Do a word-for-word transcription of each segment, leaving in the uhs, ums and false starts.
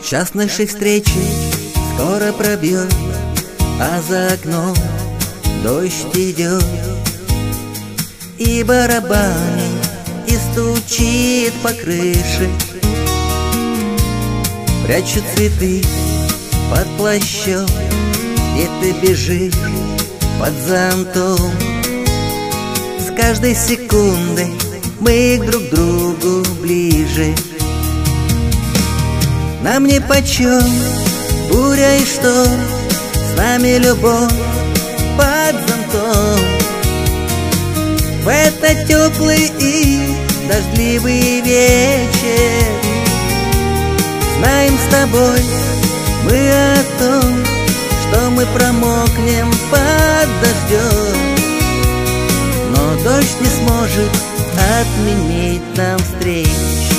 Час нашей встречи скоро пробьет, а за окном дождь идет, и барабанит, и стучит по крыше. Прячут цветы под плащом, и ты бежишь под зонтом. С каждой секундой мы друг к другу ближе. Нам нипочем буря и шторм, с нами любовь под зонтом. В этот теплый и дождливый вечер знаем с тобой мы о том, что мы промокнем под дождем, но дождь не сможет отменить нам встречу.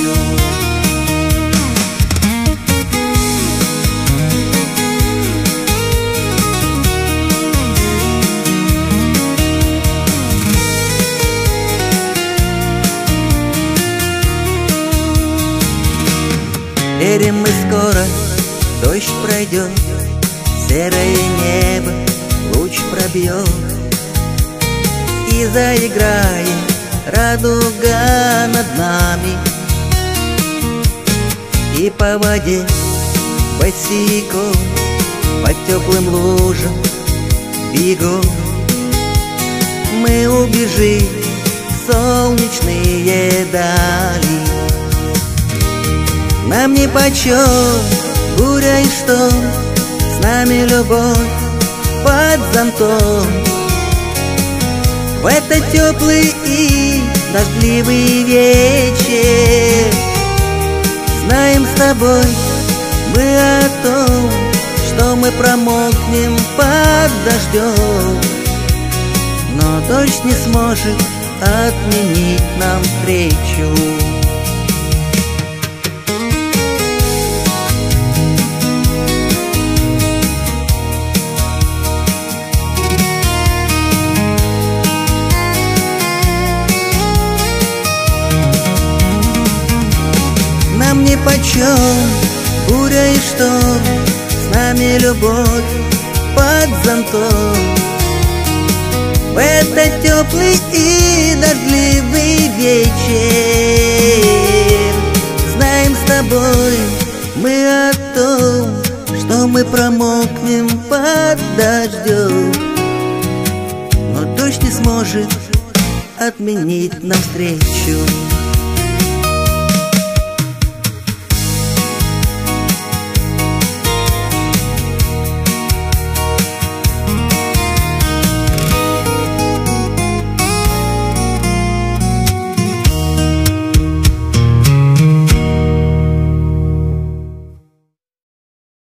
Верим мы, скоро дождь пройдет, серое небо луч пробьет, и заиграет радуга над нами. И по воде босиком, по теплым лужам бегом мы убежим в солнечные дали. Нам нипочем буря и шторм, с нами любовь под зонтом. В этот теплый и дождливый вечер знаем с тобой мы о том, что мы промокнем под дождем, но дождь не сможет отменить нам встречу. Нам нипочем буря и шторм, с нами любовь под зонтом. В этот теплый и дождливый вечер знаем с тобой мы о том, что мы промокнем под дождем, но дождь не сможет отменить нам встречу.